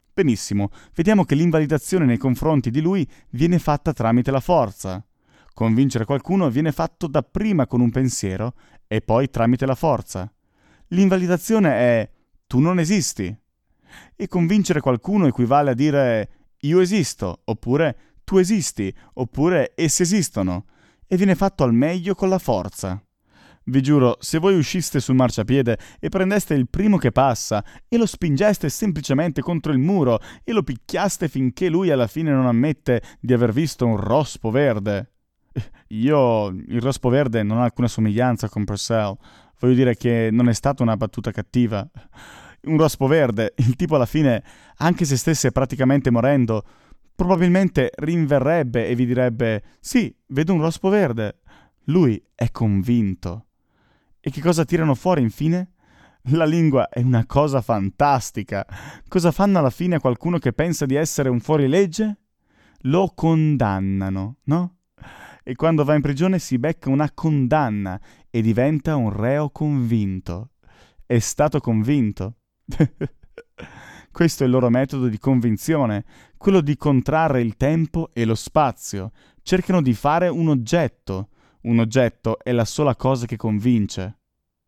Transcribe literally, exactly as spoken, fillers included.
Benissimo, vediamo che l'invalidazione nei confronti di lui viene fatta tramite la forza. Convincere qualcuno viene fatto dapprima con un pensiero e poi tramite la forza. L'invalidazione è tu non esisti. E convincere qualcuno equivale a dire io esisto, oppure tu esisti, oppure essi esistono, e viene fatto al meglio con la forza. Vi giuro, se voi usciste sul marciapiede e prendeste il primo che passa e lo spingeste semplicemente contro il muro e lo picchiaste finché lui alla fine non ammette di aver visto un rospo verde. Io, il rospo verde non ha alcuna somiglianza con Purcell. Voglio dire che non è stata una battuta cattiva. Un rospo verde, il tipo alla fine, anche se stesse praticamente morendo, probabilmente rinverrebbe e vi direbbe «Sì, vedo un rospo verde». Lui è convinto. E che cosa tirano fuori infine? La lingua è una cosa fantastica. Cosa fanno alla fine a qualcuno che pensa di essere un fuorilegge? Lo condannano, no? E quando va in prigione si becca una condanna e diventa un reo convinto. È stato convinto. Questo è il loro metodo di convinzione, quello di contrarre il tempo e lo spazio. Cercano di fare un oggetto. Un oggetto è la sola cosa che convince.